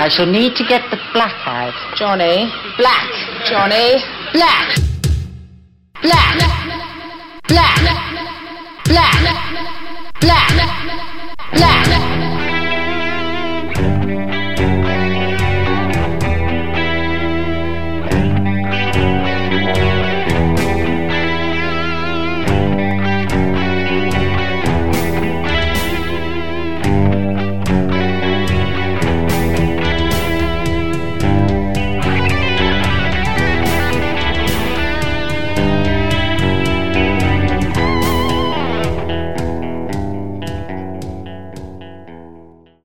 I shall need to get the black out. Johnny, black. Johnny, black. Black. Black. Black. Black.